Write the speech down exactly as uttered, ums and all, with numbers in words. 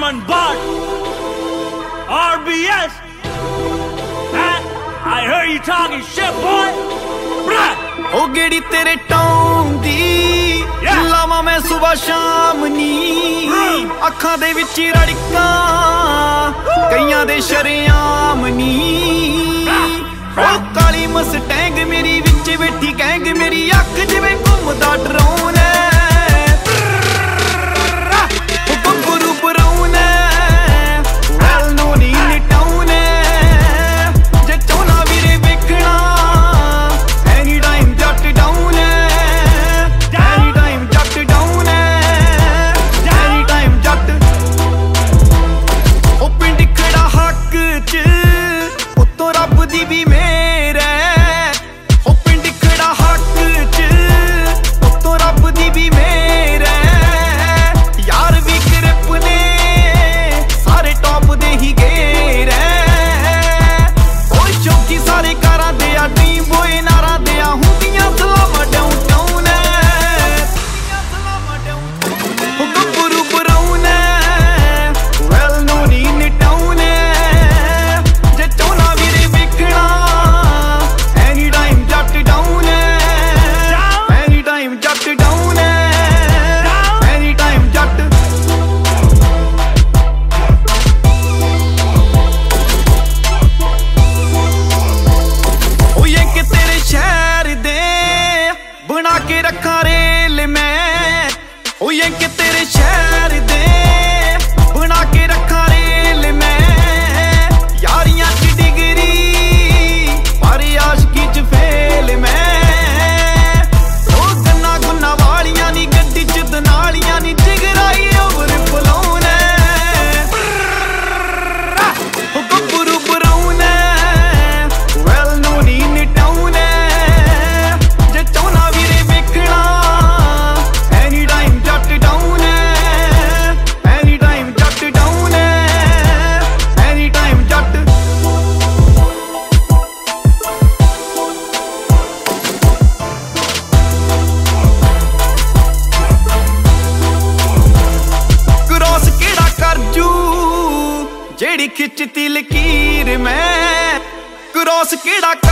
Arman Bhatt, R B S. Huh? I heard you talking shit, boy. Bruh. ओ गेड़ी तेरे टौं दी लावा मैं सुबह शाम नी अखां दे विच रड़कां कईयां दे शरेआम नी ओ काली मस्टैंग मेरी विच बैठी गैंग मेरी अख जिवें घुमदा ड्रोन के रखा रेल में ओ ये के तेरे शहर दे बना के रखा रेल में यारियां की डिग्री पर आशिकी च फेल में ओ गन्ना गुन्ना वालियां नी गड्डी च दनालियां नी जिगराई ओवर फलाउन ओ गब्बरू brown well known in town जेड़ी खिंचती लकीर मैं क्रॉस केड़ा